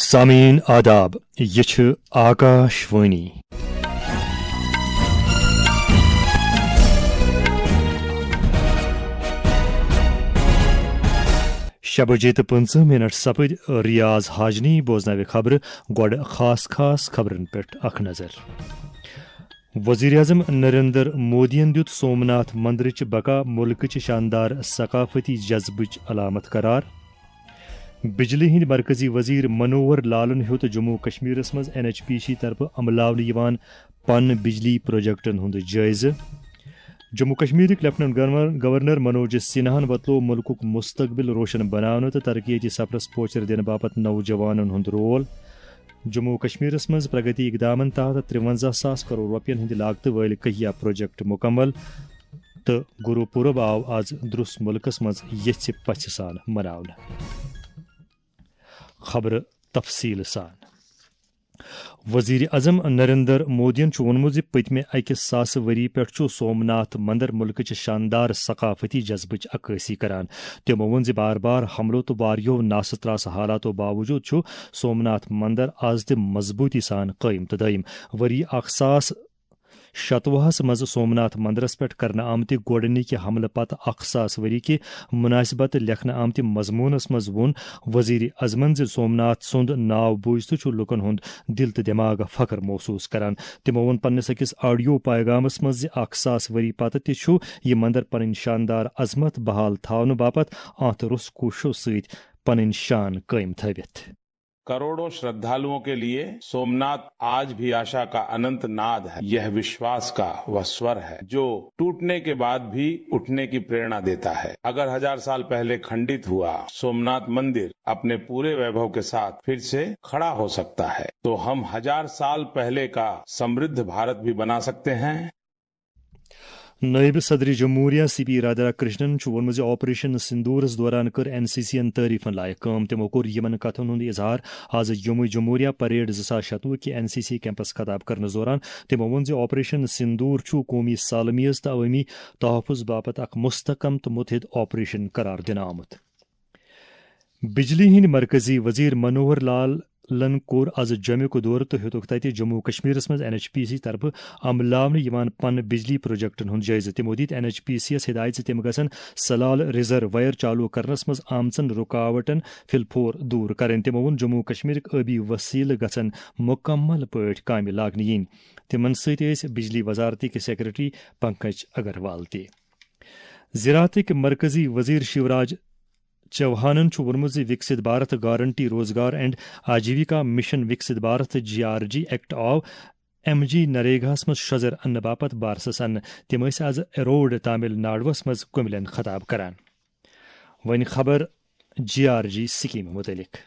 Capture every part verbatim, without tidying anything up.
سامعین آداب، یہ چھ آکاش وانی شب بجے تو پنچہ منٹ سپد ریاض حاجنی بوزنو خبر گوڑ خاص خاص خبرن پہ اخ نظر۔ وزیر اعظم نریندر مودین دیت سومناتھ مندرچ بقا ملکچ شاندار ثقافتی جذبچ علامت قرار۔ بجلی ہند مرکزی وزیر منوہر لالن ہیوت جموں کشمیرس مز این ایچ پی سی طرف عملاونہ یوان پن بجلی پروجیکٹن ہند جائزہ۔ جموں کشمیرک لیفٹننٹ گورنر منوج سنہاہن وتلو ملکک مستقبل روشن بنانے تو ترقیتی سفرس پوچر دن باپت نوجوانن ہند رول۔ جموں کشمیرس مز پرگتی اقدامن تحت ترونزہ ساس کروڑ روپین ہند لاگت ول کہیا پروجیکٹ مکمل تو گرو پورب آو آز درس ملکس مز یژھ پژھ سان مناونہ۔ خبر تفصیل سان۔ وزیر اعظم نریندر مودین وونمت زِ پتمہ اکہ ساس وری پہ سومناتھ مندر ملکچ شاندار ثقافتی جذبچ عکاسی کران۔ تمو وون زِ بار بار حملوں تو واریو ناس تراس حالاتو باوجود چھ سومناتھ مندر آز تہ مضبوطی سان قائم تو دائم۔ وری اکھ ساس شتوہس مز سومناتھ مندرس پہ کرنے آمت گوڈنک حملہ پتہ اکھ ساس وری کہ مناسبت لکھنے آمت مضمونس مز وون وزیر اعظمن زِ سومناتھ سند ناو بوزتھ چھ لکن ہند دل تو دماغ فخر محسوس کران۔ تمو وون پننس اکس آڈیو پیغامس مز زِ اکھ ساس وری پتہ تہ چھ یہ مندر پنن شاندار عظمت بحال تھاونہ باپت اتھ رُس کوششو ست پنن شان قائم تھوت۔ کروڑوں شردھالوؤں کے لیے سومناتھ آج بھی آشا کا اننت ناد ہے۔ یہ وشواس کا وہ سور ہے جو ٹوٹنے کے بعد بھی اٹھنے کی پریرنا دیتا ہے۔ اگر ہزار سال پہلے کھنڈت ہوا سومناتھ مندر اپنے پورے ویبھو کے ساتھ پھر سے کھڑا ہو سکتا ہے تو ہم ہزار سال پہلے کا سمردھ بھارت بھی بنا سکتے ہیں۔ نائب صدر جمہوریہ سی پی رادھا کرشنن وونمت زِ آپریشن سندورس دوران کر این سی سی ین تعریفن لائق کام۔ تمو کور یمن کتھن ہند اظہار آز یوم جمہوریہ پریڈ زٕ ساس شتوُہ کہ این سی سی کیمپس خطاب کرنے دوران۔ تمو وون زِ آپریشن سندور چھ قومی سالمیت تو عوامی تحفظ باپت اخ مستحکم تو متحد آپریشن قرار دنہ آمت۔ بجلی ہند مرکزی وزیر منوہر لال لن کور آز جمک دور تو ہیوتک تتہ جموں کشمیرس مز این ایچ پی سی طرف عملاونہ یوان پن بجلی پروجیکٹن ہند جائزہ۔ تمو دت این ایچ پی سی یس ہدایت تم گژھن سلال ریزرویر چالو کرنس مز آمژن رکاوٹن فی الفور دور کریں۔ تمو وون جموں کشمیرک آبی وسیلہ گژھن مکمل پٲٹھۍ کامہ لاگنہ ین۔ تمن ست ٲسۍ بجلی وزارتک سیکرٹری پنکج اگروال تہ۔ زراعتک مرکزی وزیر شیوراج چوہانن وونمت زِ Viksit Bharat guarantee Rozgar and Ajeevika mission Viksit Bharat G R G act آو ایم جی نریگاہس مز شزر انہ باپت بارسس انہ۔ تم ٲسۍ آز ایروڈ تامل ناڈوس مز کملین خطاب کران۔ وۄنۍ خبر جی آر جی سکیم متعلق۔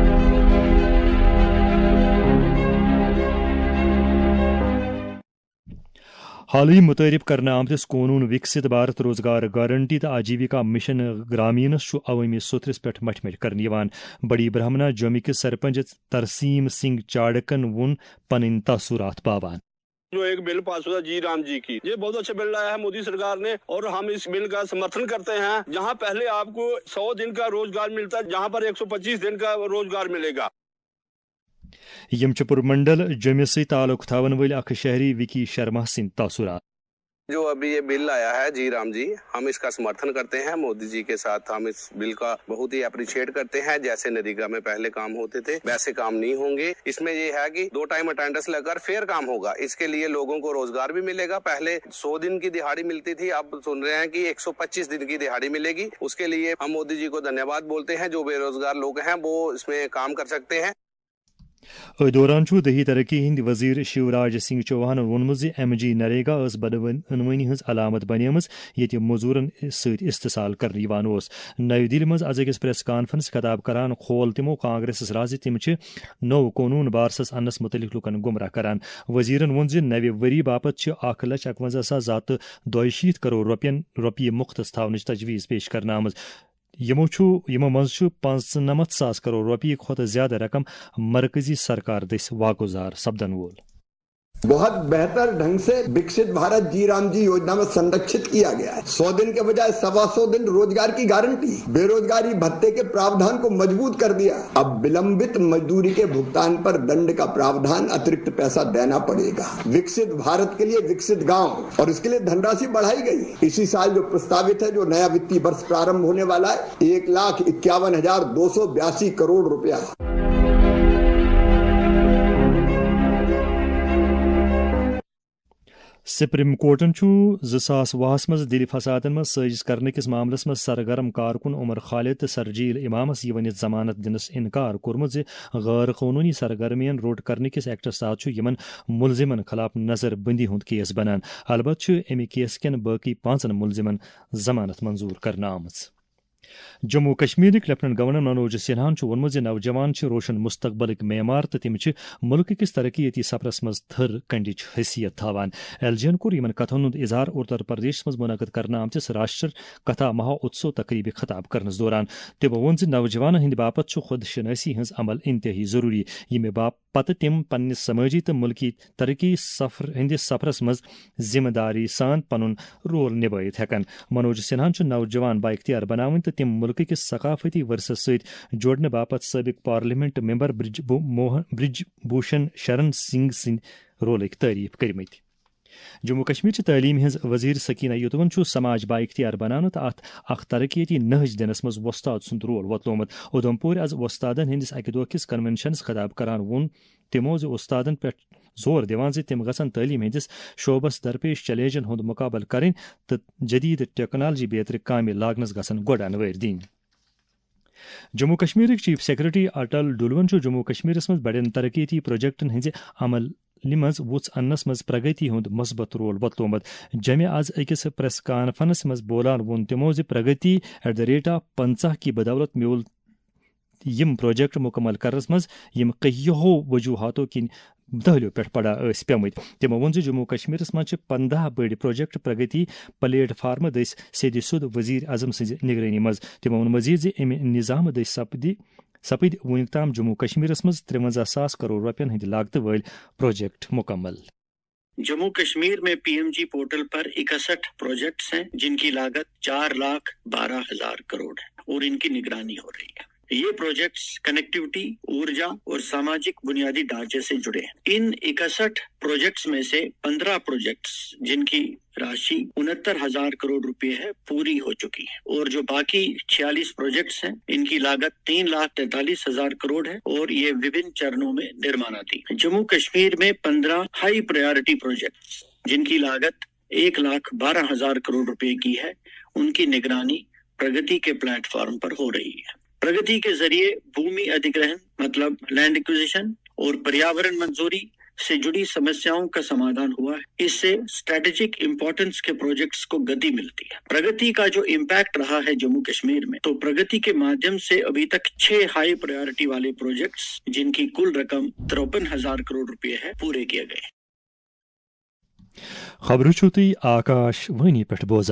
حالی متعارف کرنے آمتس قونون وکست بھارت روزگار گارنٹی تو آجیوکا مشن گرامینس عوامی سترس پہ مٹھ مٹھ کرنے یوان۔ بڑی برہمنا جومی کے سرپنچ ترسیم سنگھ چاڑکن ون پن تاثرات پاوان۔ جو ایک بل پاس ہوا جی رام جی کی، یہ بہت اچھا بل لایا ہے مودی سرکار نے اور ہم اس بل کا سمرتھن کرتے ہیں۔ جہاں پہلے آپ کو سو دن کا روزگار ملتا ہے، جہاں پر ایک سو پچیس دن کا روزگار ملے گا۔ یم پورمنڈل جومہ سی تعلق تھاون ول اخ شہری وکی شرما سند تاثرات۔ جو ابھی یہ بل آیا ہے جی رام جی، ہم اس کا سمرتھن کرتے ہیں۔ مودی جی کے ساتھ ہم اس بل کا بہت ہی اپریشیٹ کرتے ہیں۔ جیسے نریگا میں پہلے کام ہوتے تھے ویسے کام نہیں ہوں گے۔ اس میں یہ ہے کہ دو ٹائم اٹینڈنس لگ کر فیئر کام ہوگا۔ اس کے لیے لوگوں کو روزگار بھی ملے گا۔ پہلے سو دن کی دہاڑی ملتی تھی، اب سن رہے ہیں کہ ایک سو پچیس دن کی دہاڑی ملے گی۔ اس کے لیے ہم مودی جی کو دھنیہ واد بولتے ہیں۔ جو بے روزگار لوگ ہیں وہ اس میں کام کر سکتے ہیں۔ دوران دہی ترقی ہند وزیر شیوراج سنگھ چوہان وونمت زِ ایم جی نریگا ٲس بدعنوانی ہز علامت بنیمٕژ ییٚتہِ موزوٗرن سۭتۍ استحصال کرنہٕ یوان اوس۔ نئی دِلہِ منٛز آز أکِس پریس کانفرنس خطاب کران کھول تِمو کانگریسس راز زِ تِم چھِ نوٚو قونوٗن بارسس اننس متعلق لُکن گمراہ کران۔ وزیرن ووٚن زِ نوِ ؤری باپت چھِ اکھ لچھ اکونزہ ساس زٕ ہتھ تہٕ دۄیہِ شیٖتھ کروڑ رۄپین رۄپیہِ مختص تھاونٕچ تجویز پیش کرنہٕ آمٕژ۔ یمو یمو مز پانژنمتھ ساس کروڑ روپیہ کھت زیادہ رقم مرکزی سرکار دس واگزار سپدن وول۔ बहुत बेहतर ढंग से विकसित भारत जी राम जी योजना में संरक्षित किया गया है। सौ दिन के बजाय सवा सौ दिन रोजगार की गारंटी, बेरोजगारी भत्ते के प्रावधान को मजबूत कर दिया। अब विलंबित मजदूरी के भुगतान पर दंड का प्रावधान, अतिरिक्त पैसा देना पड़ेगा। विकसित भारत के लिए विकसित गांव, और इसके लिए धनराशि बढ़ाई गई। इसी साल जो प्रस्तावित है, जो नया वित्तीय वर्ष प्रारंभ होने वाला है, एक लाख इक्यावन हजार दो सौ बयासी करोड़ रुपया। सुप्रीम कोर्टन ज़ सास वहस मज दिली फसादन मज साजिश करने किस मामलस मज सरगर्म कारकुन उमर खालिद तो सरजील इमामस यह वनित जमानत दिनस इनकार कोर्मुत ज गैर कानूनी सरगर्मियन रोड करने किस एक्टस तहत यमन मुलजिमन खिलाफ नजर बंदी हुंद केस बनान। अलबत् अमि केस कन बाकी पांचन मुलजिमन जमानत मंजूर करना आमज। जम्मू कश्मीर लेफ्टिनेंट गवर्नर मनोज सिन्हान वोनमुत ज नौजवान रोशन मुस्तकबलिक मेमार तो तिम मुल्क किस तरक्की सफरस मज थर कंडिच हैसियत थावान। एलजीएन कोर यमन कथन हुंद इजहार उत्तर प्रदेश मज मुनक़द करना आमतिस राष्ट्र कथा महा उत्सव तकरीब खताब करनस दौरान तमो वोन ज नौजवान हिंद बापत खुद शनासी हज अमल इंतहाई जरूरी, यमे बाप पत तिम पन्ने समाजी तो मुल्की तरक्की सफर हिंदिस सफरस मज जिम्मेदारी सान पनुन रोल निभायित हेकन। मनोज सिन्हान नौजवान बाइख्तियार बनावन तो तिम मुल्क किस सकाफती वर्सस सत जोड़ने बापत सबक पार्लियामेंट मेंबर ब्रिज ब्रिज भूषण शरण सिंह सिंह रोलक तारीफ करमत। जम्मू कश्मीर तालीम हज वजीर सकीना युतवन समाज बाइख्तियार बनान तो अत अख तरक्की नहज दिनस मज वस्ताद सुंद रोल वतलोमत। उधमपुर आज वस्तादन हंदिस अकि दो किस कन्वेंशनस खिताब करान वोन तिमो ज उस्तादन पे जोर दिवान ज तिम गसन तालीम हंदिस शोबस दरपेश चैलेंजन हुंद मुकाबल करें तो जदीद टेक्नोलॉजी बेहतर काम लागनस गसन गोड अनवर दिन। जम्मू कश्मीर चीफ सेक्रेटरी अटल डुलवन जम्मू कश्मीर मज बड़न तरक्की प्रोजेक्टन हंज अमल मज वुच अन्नस मज प्रगति हुंद मस्बत रोल बतलोमत। जमे आज अकिस प्रेस कॉन्फ्रेंस मज बोलान वोन तिमो ज प्रगति एट द रेट ऑफ पंचाह की बदौलत म्यूल यम प्रोजेक्ट मुकम्मल करस मज यम कहियो वजूहातों किन दहलियों पे पड़ा पेमत। तमो वोन जम्मू कश्मीर मज पंद्रह बड़ प्रोजेक्ट प्रगति प्लेटफार्म दस सेद सुद वजीर अजम सज निगरानी मज। तमो वोन मजीद ज अमि निज़ाम दस सपदि सपद वुनिक ताम जम्मू कश्मीर मज त्रिवंजा सास करोड़ रुपयन हंद लागत वल प्रोजेक्ट मुकम्मल। जम्मू कश्मीर में पीएमजी पोर्टल पर इकसठ प्रोजेक्ट्स हैं जिनकी लागत चार लाख बारह हजार करोड़ है और इनकी निगरानी हो रही है। ये प्रोजेक्ट्स कनेक्टिविटी, ऊर्जा और सामाजिक बुनियादी ढांचे से जुड़े हैं। इन इकसठ प्रोजेक्ट्स में से पंद्रह प्रोजेक्ट्स जिनकी राशि उनहत्तर हजार करोड़ रुपए है पूरी हो चुकी है और जो बाकी छियालीस प्रोजेक्ट्स हैं इनकी लागत तीन लाख तैतालीस हजार करोड़ है और ये विभिन्न चरणों में निर्माणाधीन। जम्मू कश्मीर में पंद्रह हाई प्रायोरिटी प्रोजेक्ट्स जिनकी लागत एक लाख बारह हजार करोड़ रुपए की है, उनकी निगरानी प्रगति के प्लेटफॉर्म पर हो रही है। प्रगति के जरिए भूमि अधिग्रहण मतलब लैंड एक्विजिशन और पर्यावरण मंजूरी से जुड़ी समस्याओं का समाधान हुआ है। इससे स्ट्रेटेजिक इंपॉर्टेंस के प्रोजेक्ट्स को गति मिलती है। प्रगति का जो इम्पैक्ट रहा है जम्मू कश्मीर में, तो प्रगति के माध्यम से अभी तक छह हाई प्रायोरिटी वाले प्रोजेक्ट्स जिनकी कुल रकम तिरपन हजार करोड़ रुपए है पूरे किए गए। खबर छुती आकाश वनी पेट बोजा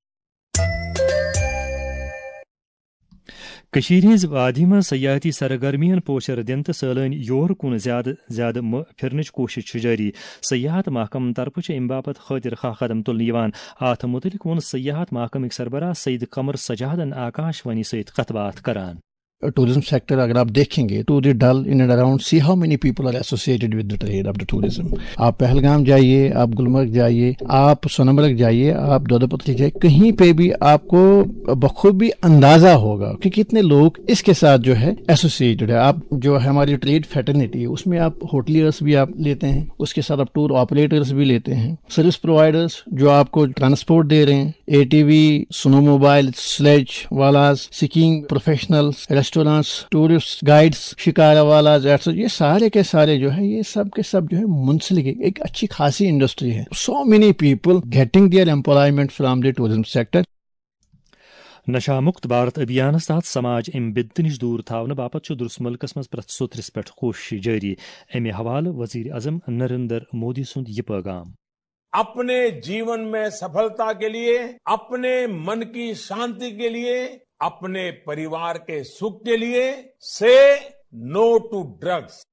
कशीर हिंज वादी में सयाहती सरगर्मियन पोशर दिन तो सैलानी योर कुन ज्यादा ज्यादा फिरनच कोशिश जारी। सयाहत महकम तरफ अम बापत खतिर खा कदम तुलन अत मुतलिक वोन सयाहत महकमक सरबराह सईद कमर सजादन आकाशवाणी सहित कत बात करान। टूरिज्म सेक्टर अगर आप देखेंगे to the Dal in and around see how many people are associated with the trade of the tourism. आप पहलगाम जाइए, आप गुलमर्ग जाइए, आप सोनमर्ग जाइए, आप दोदपत्री जाइए, कहीं पे भी आपको बखूबी अंदाजा होगा कि कितने लोग इसके साथ जो है एसोसिएटेड है। आप जो है हमारी ट्रेड फैटर्निटी उसमें आप होटलियर्स भी आप लेते हैं, उसके साथ आप टूर ऑपरेटर्स भी लेते हैं, सर्विस प्रोवाइडर्स जो आपको ट्रांसपोर्ट दे रहे हैं, एटीवी, स्नो मोबाइल, स्लेज वालाज, skiing professionals, restaurants, tourist guides, shikara वाला, ये सारे के सारे जो है ये सब के सब जो है मुंसलिक एक अच्छी खासी इंडस्ट्री है। So many people getting their employment from the tourism sector. नशा मुक्त भारत अभियान तहत समाज अम बिद नश दूर थावन बापत दुरुस मुल्कस मज प्रत सोतरस पे कोशिश जारी। अमे हवाले वजीर आजम नरेंद्र मोदी सुंद यह पैगाम। अपने जीवन में सफलता के लिए, अपने मन की शांति के लिए, अपने परिवार के सुख के लिए say no to drugs.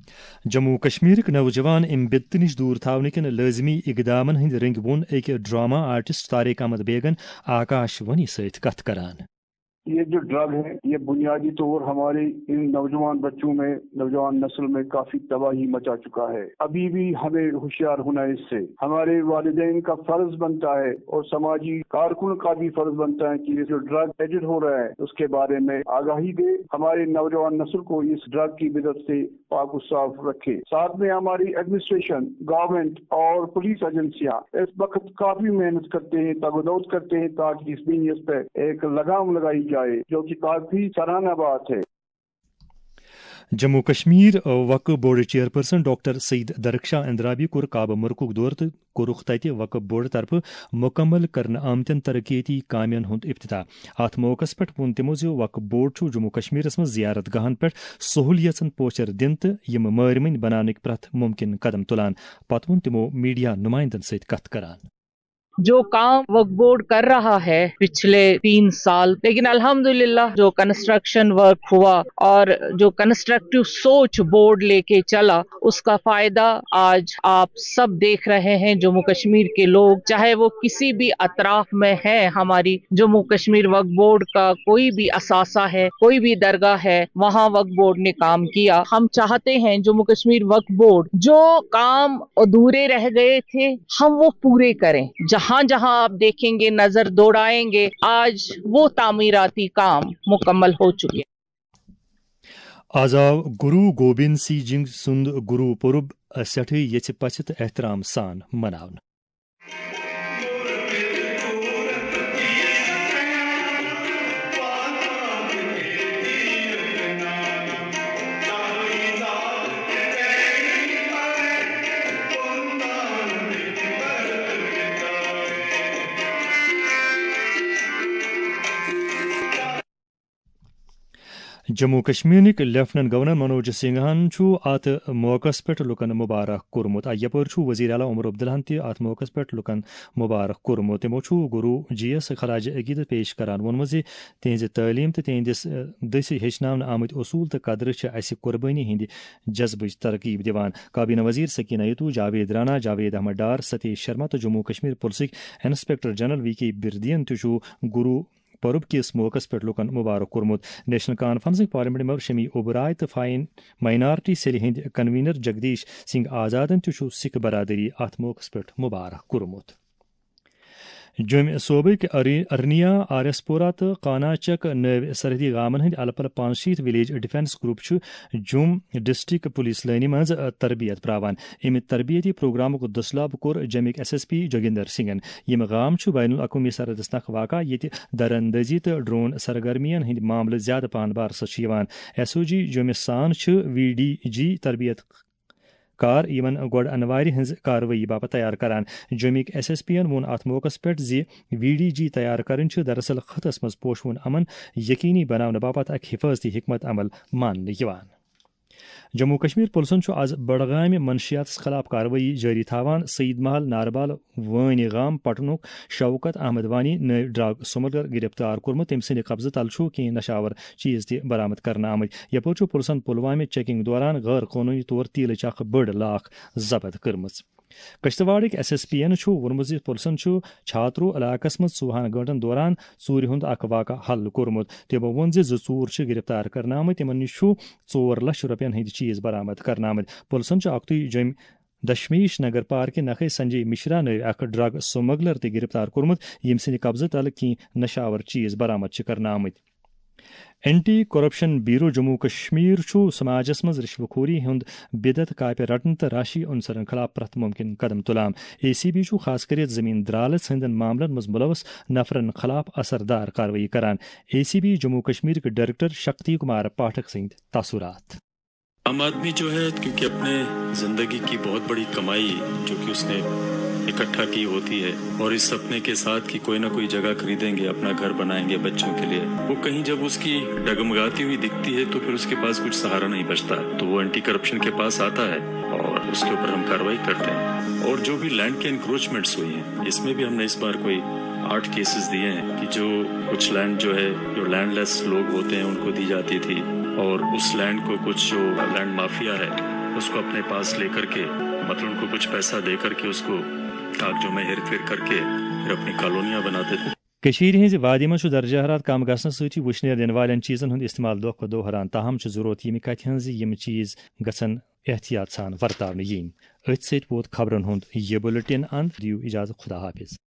Jammu Kashmir नौजवान अम बिदत नश दूर थावन कन लाजमी इकदामन हंद रंग वोन एक ड्रामा आर्टिस्ट तारिक अहमद बेगन आकाशवाणी सहित कथ करान। ये जो ड्रग है ये बुनियादी तौर हमारे इन नौजवान बच्चों में, नौजवान नस्ल में काफी तबाही मचा चुका है। अभी भी हमें होशियार होना है इससे। हमारे वालिदैन का फर्ज बनता है और समाजी कारकुन का भी फर्ज बनता है कि ये जो ड्रग एडिक्ट हो रहा है उसके बारे में आगाही दे, हमारे नौजवान नस्ल को इस ड्रग की बिदत से पाक साफ रखे। साथ में हमारी एडमिनिस्ट्रेशन, गवर्नमेंट और पुलिस एजेंसियां इस वक्त काफी मेहनत करते हैं, तगदौत करते हैं ताकि इस बिजनेस पे एक लगाम लगाई जाए, जो कि काफी सराहना बात है। Jammu Kashmir Waqf board chairperson doctor Syed Darakhshan Andrabi कोर काब मुर्कुक दौर तो कोरुख तत वक्फ बोर्ड तरफ मुकम्मल करने आमतन तरक्याती कामियन हुंद इफ्तिताह। अत मौकस पे वोन तमो जो वक्फ बोर्ड छु जम्मू कश्मीरस मं जियारत गाहन पे सहूलियतन पोचर दिन तो यम मारमन बनाने प्रथ मुमकिन कदम तुलान। पत वोन तमो मीडिया नुमाइंदन सहित कथ करान। जो काम वक्फ बोर्ड कर रहा है पिछले तीन साल, लेकिन अल्हम्दुलिल्लाह जो कंस्ट्रक्शन वर्क हुआ और जो कंस्ट्रक्टिव सोच बोर्ड लेके चला उसका फायदा आज आप सब देख रहे हैं। जम्मू कश्मीर के लोग चाहे वो किसी भी अतराफ में है, हमारी जम्मू कश्मीर वक्फ बोर्ड का कोई भी असासा है, कोई भी दरगाह है, वहाँ वक्फ बोर्ड ने काम किया। हम चाहते हैं जम्मू कश्मीर वक्फ बोर्ड जो काम अधूरे रह गए थे हम वो पूरे करें। जहां जहां आप देखेंगे, नजर दौड़ाएंगे, आज वो तामीराती काम मुकम्मल हो चुके। आजाव गुरु गोबिंद सिंह जी सुंद गुरु पुरब सठ यच पचित एहतराम सान मनावन। जम्मू कश्मीर लेफ्टिनेंट गवर्नर मनोज सिंघान अत मौकस पे लुकन मुबारक कोर्मुत। यपर वजीर आला उमर अब्दुल्ला ति अत मौकस पे लुकन मुबारक कोर्मुत। तमो गुरु जी एस खराज अकीदत पेश करान वोनमुत ज तिहंज तालीम तो तिहंदिस दस हेचनावन आमत उसूल तो कदर अस कुर्बानी हिंद जज्बच तरकीब दिवान। काबीना वजीर सकीना यतू, जावेद राना, जावेद अहमद डार, सतीश शर्मा तो Jammu Kashmir police inspector general V K बिरदियन तो गुरु पर्व किस मौकस पे लुकन मुबारक कोर्मुत। National conference parliament member Shammi Oberoi तो फाइन minority cell Hind convener Jagdish Singh आजादन तो सिख बरादरी अत मौकस पे मुबारक कोर्मुत। जुम सोबिक अरनिया आरएसपोरा तो कानाचक नव सरहदी गामन हंद अलपल पांशीत विलेज डिफेंस ग्रुप जुम डिस्ट्रिक्ट पुलिस लाइन मज तरबियत प्रावान। अमि तरबियती प्रोग्राम दसलाब कोर जमिक एस एस पी जोगिंदर सिंगन। यम गाम बैनुल अक़वामी सरहदस नख वाक़ा ये दरअंदाजी तो ड्रोन सरगर्मियन हंद मामले ज्यादा पान बार सवान। एस ओ जी जुम सान वी डी जी तरबियत कार यमन गोड अनवारी हंज कार्रवाई बाप तैयार करान। जमिक एस एस पी एन वोन अत मौकस पे जी वी डी जी तैयार कर दरअसल खतस मज पोशवन अमन यकीनी बनाने बापत अक हिफाजती हिकमत अमल मान। जम्मू कश्मीर पुलिसन आज बड़गाम मनशियात खिलाफ कार्रवाई जारी थावान। सईद महल नारबाल वानी गाम पटनुक शौकत अहमद वानी नई ड्रग स्मगलर गिरफ्तार कोर्मुत। तम सद कब्ज तल कह नशावर चीज तह बरामद करना आमद। यपर पुलिसन पुलवामा चेकिंग दौरान गैर कानूनी तौर तेलच अख बड़ लाख जब्त कर्म। कश्तवाड़क एस एस पी एन वोनमुत ज पुलिसन छात्रो इलाकस मज चौहान गंटन दौरान चूर हुंद अख वाक़ा हल कोर्मुत। तमो वोन ज चूर गिरफ्तार करना आमद। तिमन निश चोर लक्ष रुपयन हंद चीज बरामद करना आमद। पुलिसन अक्तु जम दशमेश नगर पार्क नखे संजय मिश्रा नव अख ड्रग स्मगलर तह गिरफ्तार कोर्मुत यम सद कब्ज तल कह नशावर चीज बरामद करना आमद। Anti corruption bureau Jammu Kashmir समाजस मज रिश्वखोरी हुंद बिदत कापे रटन तो राशि अनसरन खिलाफ प्रथ मुमकिन कदम तुलाम। ए सी बी खास कर जमीन दरालत हंदन मामलन मज मुलवस नफरन खिलाफ असरदार कार्रवाई करान। A C B Jammu Kashmir के डायरेक्टर शक्ति कुमार पाठक सिंह तासुरात। आम आदमी जो है क्योंकि अपने जिंदगी की बहुत बड़ी कमाई जो कि उसने इकट्ठा की होती है और इस सपने के साथ कि कोई ना कोई जगह खरीदेंगे, अपना घर बनाएंगे बच्चों के लिए, वो कहीं जब उसकी डगमगाती हुई दिखती है तो फिर उसके पास कुछ सहारा नहीं बचता, तो वो एंटी करप्शन के पास आता है और उसके ऊपर हम कार्रवाई करते हैं। और जो भी लैंड के इंक्रोचमेंट्स हुई हैं इसमें भी हमने इस बार कोई आठ केसेस दिए हैं कि जो कुछ लैंड जो है जो लैंडलेस लोग होते हैं उनको दी जाती थी और उस लैंड को कुछ जो लैंड माफिया है اس کو اپنے پاس لے کر کے مطلب ان کو کچھ پیسہ دے کر کے اس کو کاغذوں میں ہیر پھیر کر کے پھر اپنی کالونیاں بناتے تھے. کشیر ہز وادی من درجہ حرارت کم گھنہ سی وشنیر دن والن چیزن ہند استعمال دہ کھو دہ ہران. تاہم ضرورت یہ کت ہز یم چیز گھن احتیاط سان ورتاؤ ین. ات ست ووت خبرن ہند یہ بلٹن اند. دیو اجازت. خدا حافظ.